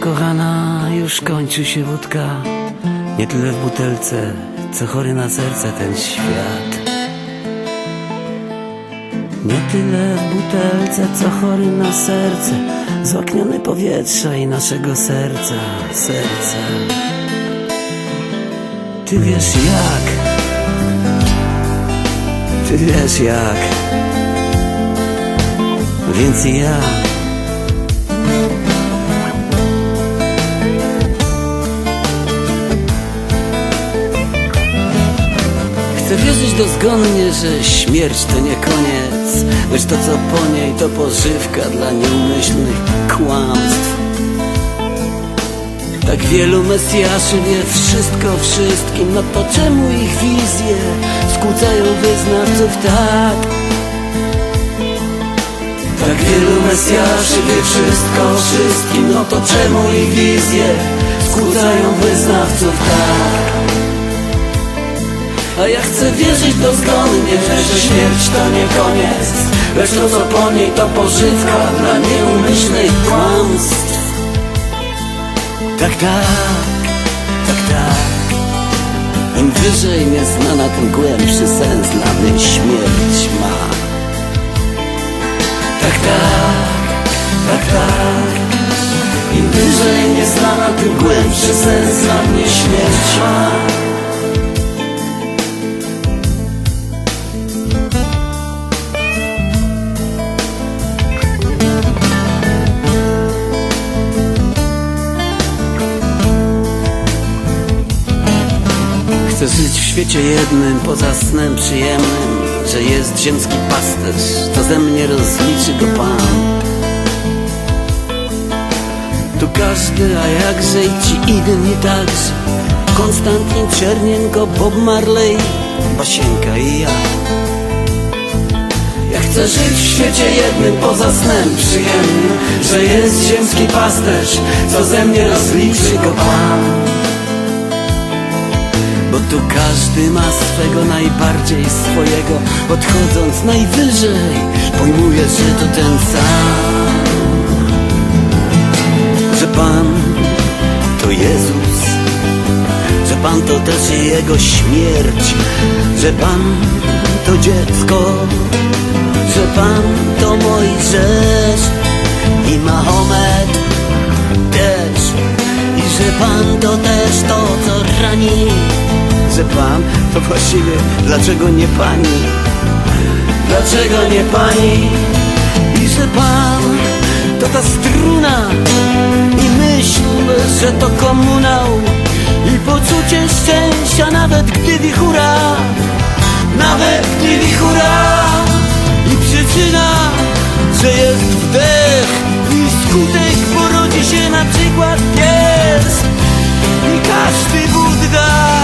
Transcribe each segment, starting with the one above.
kochana, już kończy się wódka. Nie tyle w butelce, co chory na serce ten świat. Nie tyle w butelce, co chory na serce, złakniony powietrza i naszego serca. Ty wiesz jak, ty wiesz jak, więc i ja. Chcę wierzyć dozgonnie, że śmierć to nie koniec, lecz to co po niej to pożywka dla nieumyślnych kłamstw. Tak wielu mesjaszy wie wszystko o wszystkim, no to czemu ich wizje skłócają wyznawców tak? Tak wielu mesjaszy wie wszystko o wszystkim, no to czemu ich wizje skłócają wyznawców tak? A ja chcę wierzyć dozgonnie, że śmierć to nie koniec, lecz to co po niej to pożywka dla nieumyślnych kłamstw. Tak, im wyżej nieznana, tym głębszy sens dla mnie śmierć ma. Tak, im wyżej nieznana, tym głębszy sens dla mnie śmierć ma. Chcę żyć w świecie jednym, poza snem przyjemnym, że jest ziemski pasterz, to ze mnie rozliczy go Pan. Tu każdy, a jakże i ci inni także, Konstantin Czernienko, Bob Marley, Basienka i ja. Ja chcę żyć w świecie jednym, poza snem przyjemnym, że jest ziemski pasterz, co ze mnie rozliczy go Pan. Bo tu każdy ma swego, najbardziej swojego, odchodząc najwyżej pojmuje, że to ten sam. Że Pan to Jezus, że Pan to też i Jego śmierć, że Pan to dziecko, że Pan to Mojżesz i Mahomet też, i że Pan to też to, co rani. Że Pan to właściwie dlaczego nie Pani? Dlaczego nie Pani? I że Pan to ta struna i myśl, że to komunał i poczucie szczęścia, nawet gdy wichura, nawet gdy wichura. I przyczyna, że jest wdech i skutek porodzi się na przykład pies i każdy Budda.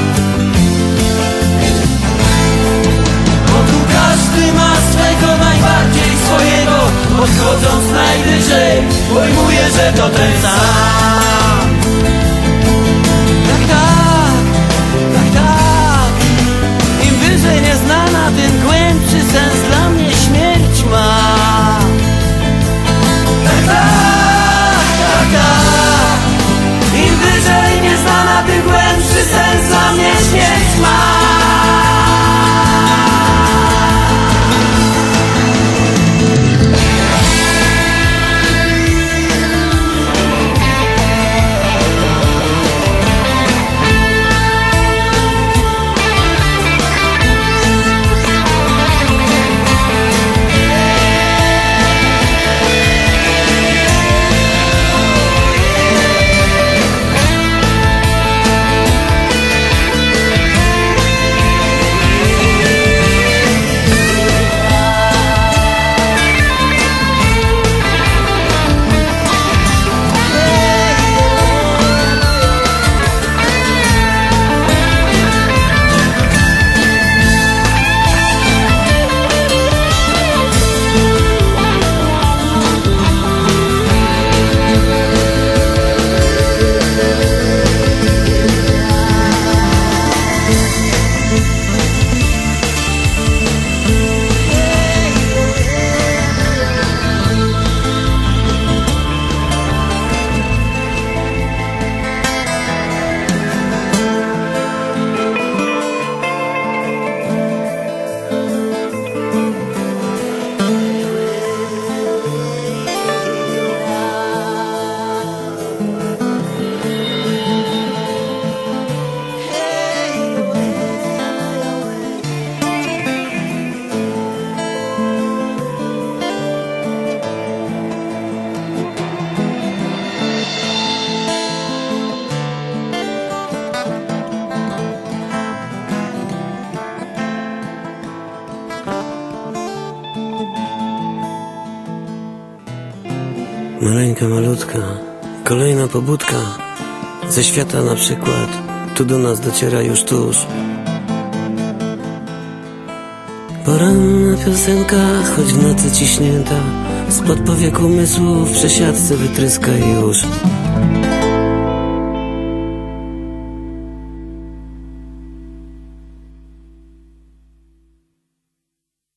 Każdy ma swego, najbardziej swojego, odchodząc najwyżej pojmuje, że to ten sam. Tak, im wyżej nieznana, tym głębszy sens dla mnie śmierć ma. Tak, im wyżej nieznana, tym głębszy sens dla mnie śmierć ma. Maleńka, malutka, kolejna pobudka ze świata na przykład, tu do nas dociera już tuż. Poranna piosenka, choć w nocy ciśnięta, spod powiek umysłu w przesiadce wytryska już.